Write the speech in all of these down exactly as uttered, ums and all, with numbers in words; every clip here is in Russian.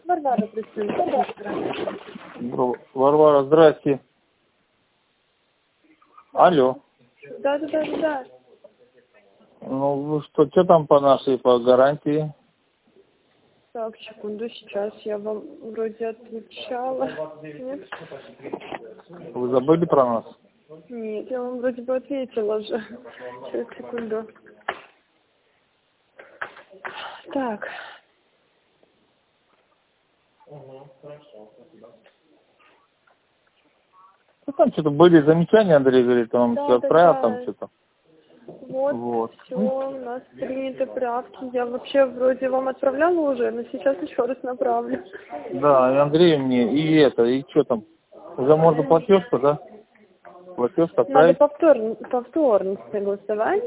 Варвара, представитель. Варвара, здрасте. Алло. Да, да, да, да, да. Ну что, что там по нашей, по гарантии? Так, секунду, сейчас я вам вроде отвечала. Нет? Вы забыли про нас? Нет, я вам вроде бы ответила же. Сейчас, секунду. Так. Ну там что-то были замечания, Андрей говорит, он Да, все да, отправил да. там что-то. Вот, Вот. все, у нас приняты правки. Я вообще вроде вам отправляла уже, но сейчас еще раз направлю. Да, и Андрей мне, и это, и что там? Уже можно платежку, да? Платежку Надо отправить? повторно, повторно согласовать.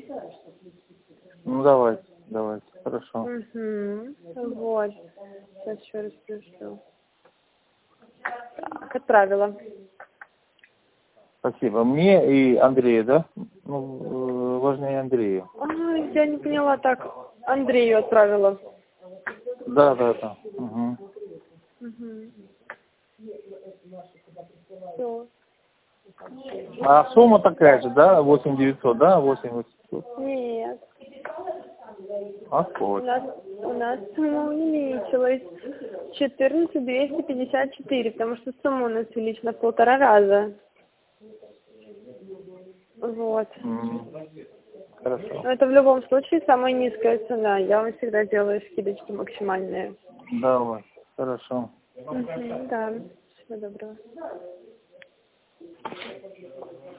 Ну давайте, давайте, хорошо. Угу. Вот. Сейчас еще раз пришлю. Так, отправила. Спасибо. Мне и Андрею, да? Ну, важнее Андрею. А, я не поняла, так, Андрею отправила. Да, да, да. Угу. Угу. Все. А сумма такая же, да? восемь девятьсот, да? восемь восемьсот. Нет. А У сколько? нас, у нас сумма увеличилась. четырнадцать двести пятьдесят четыре, потому что сумма у нас увеличена в полтора раза. Вот. М, Хорошо. Но это в любом случае самая низкая цена. Я вам всегда делаю скидочки максимальные. Давай. Хорошо. Угу, да. Всего доброго.